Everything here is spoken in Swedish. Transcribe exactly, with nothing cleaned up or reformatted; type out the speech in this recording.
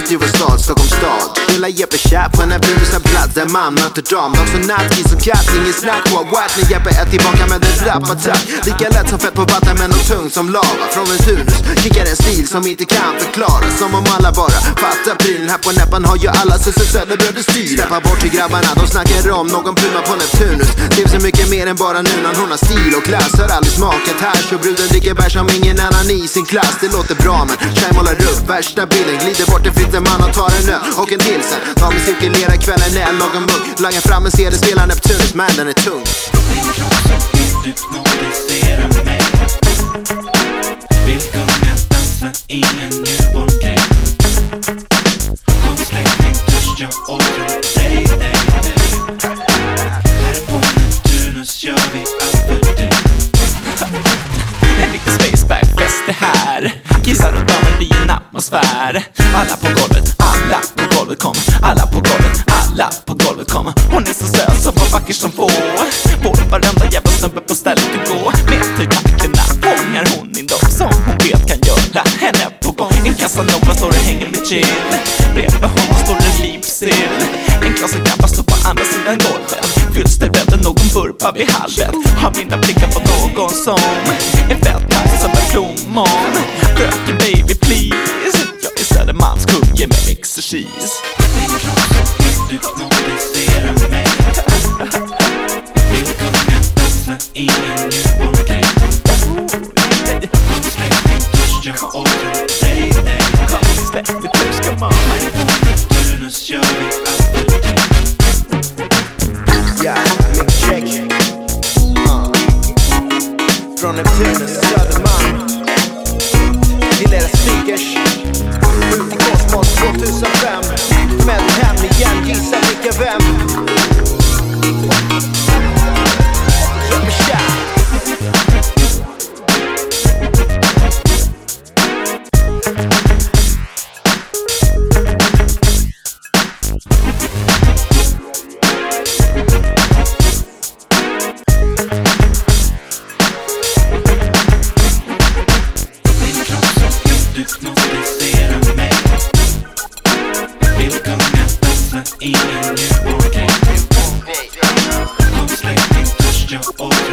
till vår stad, Stockholms stad. Hela Jeppe kär på en blusa plats där man möter dam. De så nattkiss och katt, ingen snack på what. När Jeppe är tillbaka med en rapattack. Lika lätt som fett på vatten men och tung som lava. Från en turnus, kickar en stil som inte kan förklaras. Som om alla bara fattar prylen. Här på näppan har ju alla så söderbröder styr. Släppa bort till grabbarna, de snackar om någon pluma på Neptunus. Det är så mycket mer än bara nu när hon har stil och klass. Har aldrig smakat hash och bruden dricker bär som ingen annan i sin klass. Det låter bra men tjej målar upp värsta bilden. Glider bort en flytt man och tar en öl och en till sen. Damen cirkulerar kvällen när någon mugg. Lagar fram en C D, spelar Neptunus, men den är tung. Du komplicerar mig. Vill kunna dansa i en newborn-grej. Kom släck min törst, jag åker dig, dig, dig. Här på Neptunus gör vi allt för dig. En liten spaceback-fest det här. Kissar runt om en fin atmosfär. Alla på golvet, alla på golvet kom. Alla på golvet, alla på golvet kom. Hon är så söt och var vacker som få. På varenda jävla snubbe på stället du går. Med tygtackorna fångar hon in dem som hon vet kan göra henne på gång. En Casanova står och hänger med chill. Bredvid honom står en livssill. En klasse grabbar står på andra sidan golvet. Fylls det väl någon burpa vid halvet. Har mina blickar på någon som är fett tack som en plommon. Röker baby please. Jag är Södermalms kung, ge mig exercis. Du komplicerar mig. Vill kunna dansa i en newborn-grej. Kom släck min törst, jag åker dig, dig. Kom släck min törst, come on. Neptunus gör vi allt för dig. Ja, min check uh. Från Neptunus, Södermalm. Till era speakers. Ut i kosmos tvåtusenfem. Med hem igen, gissa vilka vem. Jeppe kär. Du komplicerar mig. Vill kunna dansa i en newborn-grej. Kom släck min törst, jag åker